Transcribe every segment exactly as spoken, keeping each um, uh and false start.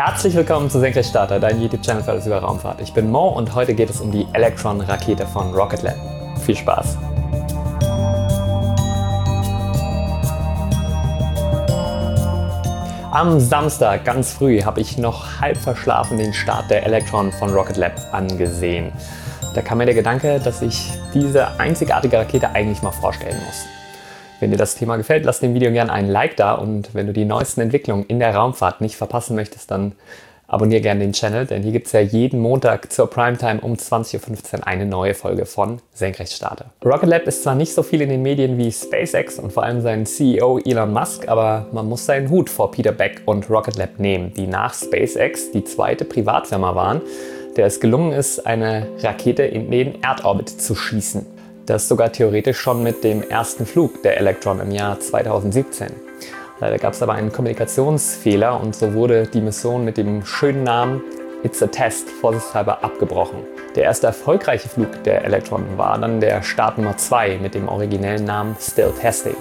Herzlich willkommen zu Senkrechtstarter, dein YouTube-Channel für alles über Raumfahrt. Ich bin Mo und heute geht es um die Electron-Rakete von Rocket Lab. Viel Spaß! Am Samstag ganz früh habe ich noch halb verschlafen den Start der Electron von Rocket Lab angesehen. Da kam mir der Gedanke, dass ich diese einzigartige Rakete eigentlich mal vorstellen muss. Wenn dir das Thema gefällt, lass dem Video gerne einen Like da und wenn du die neuesten Entwicklungen in der Raumfahrt nicht verpassen möchtest, dann abonniere gerne den Channel, denn hier gibt es ja jeden Montag zur Primetime um zwanzig Uhr fünfzehn eine neue Folge von Senkrechtstarter. Rocket Lab ist zwar nicht so viel in den Medien wie SpaceX und vor allem sein C E O Elon Musk, aber man muss seinen Hut vor Peter Beck und Rocket Lab nehmen, die nach SpaceX die zweite Privatfirma waren, der es gelungen ist, eine Rakete in den Erdorbit zu schießen. Das sogar theoretisch schon mit dem ersten Flug der Electron im Jahr zweitausendsiebzehn. Leider gab es aber einen Kommunikationsfehler und so wurde die Mission mit dem schönen Namen It's a Test vorsichtshalber abgebrochen. Der erste erfolgreiche Flug der Electron war dann der Start Nummer zwei mit dem originellen Namen Still Testing.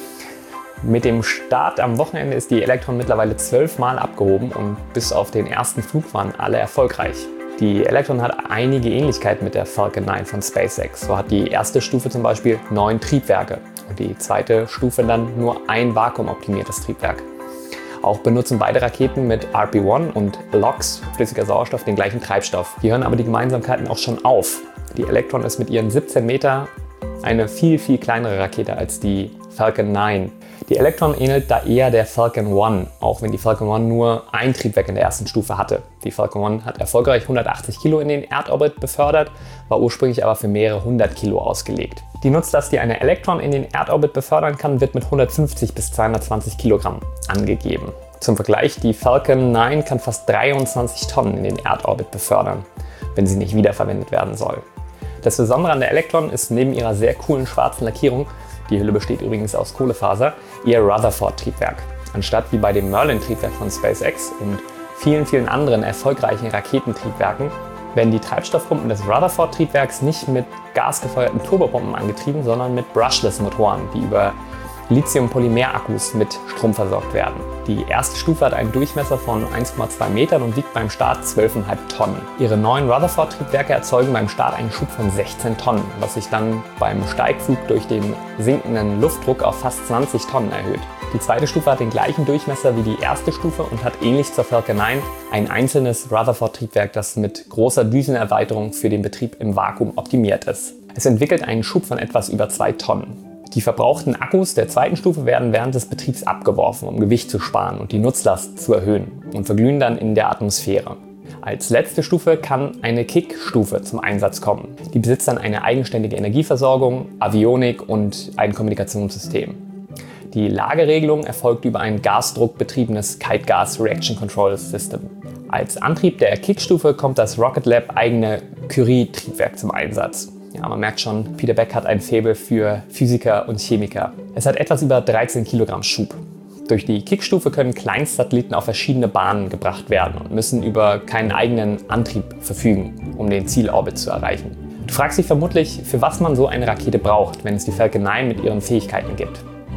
Mit dem Start am Wochenende ist die Electron mittlerweile zwölfmal abgehoben und bis auf den ersten Flug waren alle erfolgreich. Die Electron hat einige Ähnlichkeiten mit der Falcon neun von SpaceX. So hat die erste Stufe zum Beispiel neun Triebwerke und die zweite Stufe dann nur ein vakuumoptimiertes Triebwerk. Auch benutzen beide Raketen mit R P eins und L O X, flüssiger Sauerstoff, den gleichen Treibstoff. Hier hören aber die Gemeinsamkeiten auch schon auf. Die Electron ist mit ihren siebzehn Meter eine viel, viel kleinere Rakete als die Falcon neun. Die Electron ähnelt da eher der Falcon eins, auch wenn die Falcon eins nur ein Triebwerk in der ersten Stufe hatte. Die Falcon eins hat erfolgreich hundertachtzig Kilo in den Erdorbit befördert, war ursprünglich aber für mehrere hundert Kilo ausgelegt. Die Nutzlast, die eine Electron in den Erdorbit befördern kann, wird mit hundertfünfzig bis zweihundertzwanzig Kilogramm angegeben. Zum Vergleich, die Falcon neun kann fast dreiundzwanzig Tonnen in den Erdorbit befördern, wenn sie nicht wiederverwendet werden soll. Das Besondere an der Electron ist neben ihrer sehr coolen schwarzen Lackierung, die Hülle besteht übrigens aus Kohlefaser, ihr Rutherford-Triebwerk. Anstatt wie bei dem Merlin-Triebwerk von SpaceX und vielen, vielen anderen erfolgreichen Raketentriebwerken werden die Treibstoffpumpen des Rutherford-Triebwerks nicht mit gasgefeuerten Turbopumpen angetrieben, sondern mit Brushless-Motoren, die über Lithium-Polymer-Akkus mit Strom versorgt werden. Die erste Stufe hat einen Durchmesser von eins Komma zwei Metern und wiegt beim Start zwölf Komma fünf Tonnen. Ihre neuen Rutherford-Triebwerke erzeugen beim Start einen Schub von sechzehn Tonnen, was sich dann beim Steigflug durch den sinkenden Luftdruck auf fast zwanzig Tonnen erhöht. Die zweite Stufe hat den gleichen Durchmesser wie die erste Stufe und hat ähnlich zur Falcon neun ein einzelnes Rutherford-Triebwerk, das mit großer Düsenerweiterung für den Betrieb im Vakuum optimiert ist. Es entwickelt einen Schub von etwas über zwei Tonnen. Die verbrauchten Akkus der zweiten Stufe werden während des Betriebs abgeworfen, um Gewicht zu sparen und die Nutzlast zu erhöhen und verglühen dann in der Atmosphäre. Als letzte Stufe kann eine Kick-Stufe zum Einsatz kommen. Die besitzt dann eine eigenständige Energieversorgung, Avionik und ein Kommunikationssystem. Die Lageregelung erfolgt über ein gasdruckbetriebenes Kite Gas Reaction Control System. Als Antrieb der Kick-Stufe kommt das Rocket Lab eigene Curie-Triebwerk zum Einsatz. Ja, man merkt schon, Peter Beck hat ein Faible für Physiker und Chemiker. Es hat etwas über dreizehn Kilogramm Schub. Durch die Kickstufe können Kleinstsatelliten auf verschiedene Bahnen gebracht werden und müssen über keinen eigenen Antrieb verfügen, um den Zielorbit zu erreichen. Du fragst dich vermutlich, für was man so eine Rakete braucht, wenn es die Falcon neun mit ihren Fähigkeiten gibt.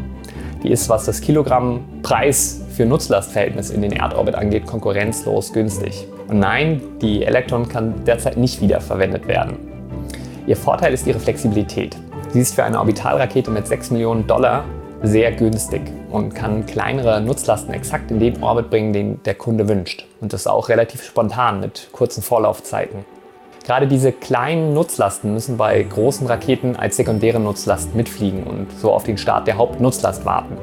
Die ist, was das Kilogramm Preis für Nutzlastverhältnis in den Erdorbit angeht, konkurrenzlos günstig. Und nein, die Electron kann derzeit nicht wiederverwendet werden. Ihr Vorteil ist ihre Flexibilität. Sie ist für eine Orbitalrakete mit sechs Millionen Dollar sehr günstig und kann kleinere Nutzlasten exakt in den Orbit bringen, den der Kunde wünscht. Und das auch relativ spontan mit kurzen Vorlaufzeiten. Gerade diese kleinen Nutzlasten müssen bei großen Raketen als sekundäre Nutzlast mitfliegen und so auf den Start der Hauptnutzlast warten.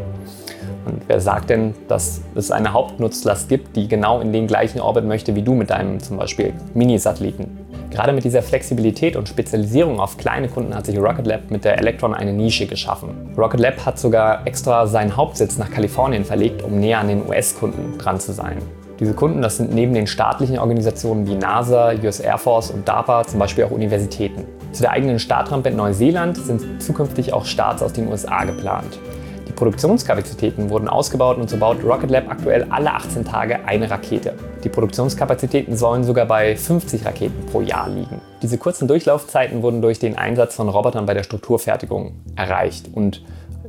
Und wer sagt denn, dass es eine Hauptnutzlast gibt, die genau in den gleichen Orbit möchte wie du mit deinem zum Beispiel Minisatelliten? Gerade mit dieser Flexibilität und Spezialisierung auf kleine Kunden hat sich Rocket Lab mit der Electron eine Nische geschaffen. Rocket Lab hat sogar extra seinen Hauptsitz nach Kalifornien verlegt, um näher an den U S-Kunden dran zu sein. Diese Kunden, das sind neben den staatlichen Organisationen wie NASA, U S Air Force und DARPA zum Beispiel auch Universitäten. Zu der eigenen Startrampe in Neuseeland sind zukünftig auch Starts aus den U S A geplant. Die Produktionskapazitäten wurden ausgebaut und so baut Rocket Lab aktuell alle achtzehn Tage eine Rakete. Die Produktionskapazitäten sollen sogar bei fünfzig Raketen pro Jahr liegen. Diese kurzen Durchlaufzeiten wurden durch den Einsatz von Robotern bei der Strukturfertigung erreicht und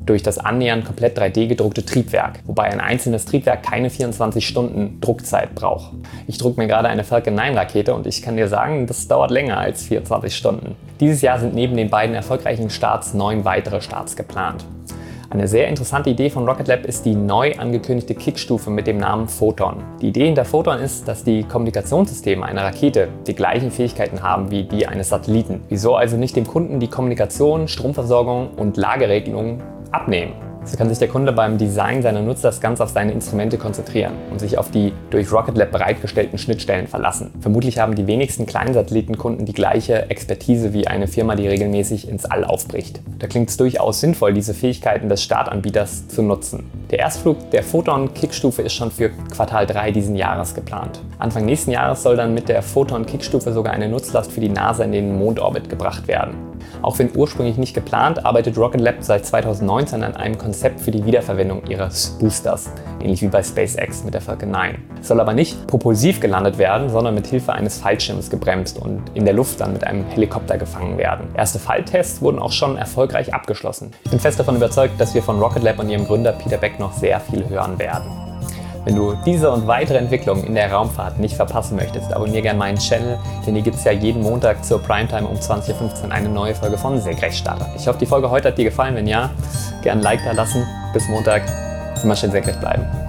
durch das annähernd komplett drei D gedruckte Triebwerk, wobei ein einzelnes Triebwerk keine vierundzwanzig Stunden Druckzeit braucht. Ich drucke mir gerade eine Falcon neun Rakete und ich kann dir sagen, das dauert länger als vierundzwanzig Stunden. Dieses Jahr sind neben den beiden erfolgreichen Starts neun weitere Starts geplant. Eine sehr interessante Idee von Rocket Lab ist die neu angekündigte Kickstufe mit dem Namen Photon. Die Idee hinter Photon ist, dass die Kommunikationssysteme einer Rakete die gleichen Fähigkeiten haben wie die eines Satelliten. Wieso also nicht dem Kunden die Kommunikation, Stromversorgung und Lageregelung abnehmen? So kann sich der Kunde beim Design seiner Nutzlast ganz auf seine Instrumente konzentrieren und sich auf die durch Rocket Lab bereitgestellten Schnittstellen verlassen. Vermutlich haben die wenigsten Kleinsatellitenkunden die gleiche Expertise wie eine Firma, die regelmäßig ins All aufbricht. Da klingt es durchaus sinnvoll, diese Fähigkeiten des Startanbieters zu nutzen. Der Erstflug der Photon-Kickstufe ist schon für Quartal drei diesen Jahres geplant. Anfang nächsten Jahres soll dann mit der Photon-Kickstufe sogar eine Nutzlast für die NASA in den Mondorbit gebracht werden. Auch wenn ursprünglich nicht geplant, arbeitet Rocket Lab seit zweitausendneunzehn an einem Konzept für die Wiederverwendung ihres Boosters, ähnlich wie bei SpaceX mit der Falcon neun. Es soll aber nicht propulsiv gelandet werden, sondern mit Hilfe eines Fallschirms gebremst und in der Luft dann mit einem Helikopter gefangen werden. Erste Falltests wurden auch schon erfolgreich abgeschlossen. Ich bin fest davon überzeugt, dass wir von Rocket Lab und ihrem Gründer Peter Beck noch sehr viel hören werden. Wenn du diese und weitere Entwicklungen in der Raumfahrt nicht verpassen möchtest, abonniere gerne meinen Channel, denn hier gibt es ja jeden Montag zur Primetime um zwanzig Uhr fünfzehn eine neue Folge von Senkrechtstarter. Ich hoffe, die Folge heute hat dir gefallen. Wenn ja, gerne ein Like da lassen. Bis Montag. Immer schön senkrecht bleiben.